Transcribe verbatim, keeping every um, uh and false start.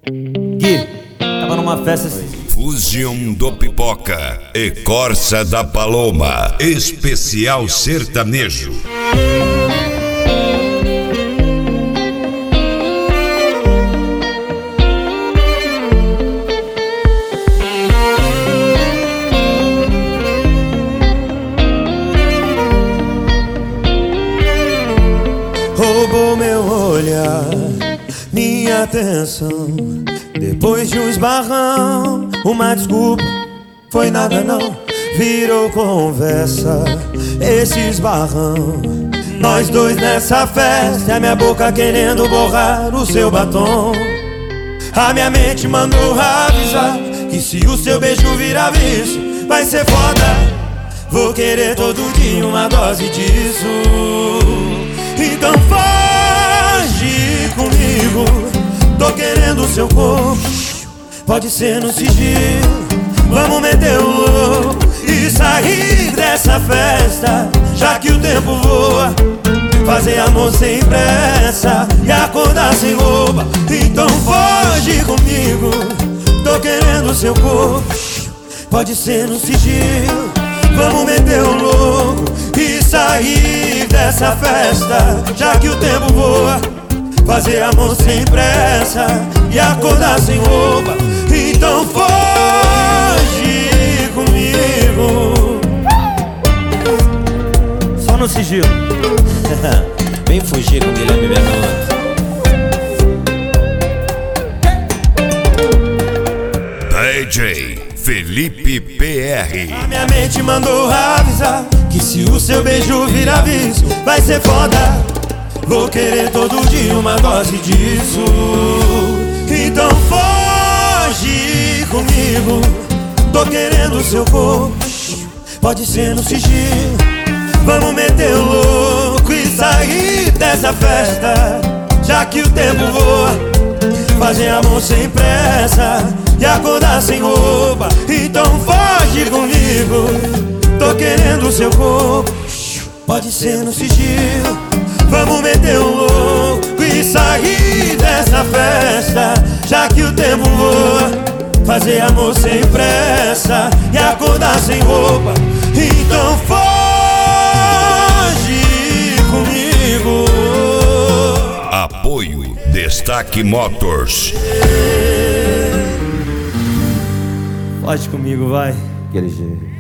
Gui, tava numa festa assim. Fusion do Pipoca e Corsa da Paloma, especial sertanejo. Roubou meu olhar, minha atenção. Depois de um esbarrão, uma desculpa, foi nada não. Virou conversa, esse esbarrão. Nós dois nessa festa, a minha boca querendo borrar o seu batom. A minha mente mandou avisar que se o seu beijo virar vício, vai ser foda. Vou querer todo dia uma dose disso. Então foge comigo, tô querendo o seu corpo, pode ser no sigilo. Vamos meter o louco e sair dessa festa, já que o tempo voa. Fazer amor sem pressa e acordar sem roupa. Então foge comigo, tô querendo o seu corpo, pode ser no sigilo. Vamos meter o louco e sair dessa festa, já que o tempo voa. Fazer amor sem pressa e acordar sem roupa. Então foge comigo. Só no sigilo. Vem fugir com Guilherme Bernardo. D J Felipe P R. A minha mente mandou avisar que se o seu beijo virar vício, vai ser foda. Vou querer todo dia uma dose disso. Então foge comigo, tô querendo o seu corpo, pode ser no sigilo. Vamos meter o louco e sair dessa festa, já que o tempo voa. Fazer amor sem pressa e acordar sem roupa. Então foge comigo, tô querendo o seu corpo, pode ser no sigilo. Vamos meter o louco e sair dessa festa, já que o tempo voa. Fazer amor sem pressa e acordar sem roupa. Então foge comigo. Apoio Destaque Motors. Foge comigo, vai. Aquele jeito.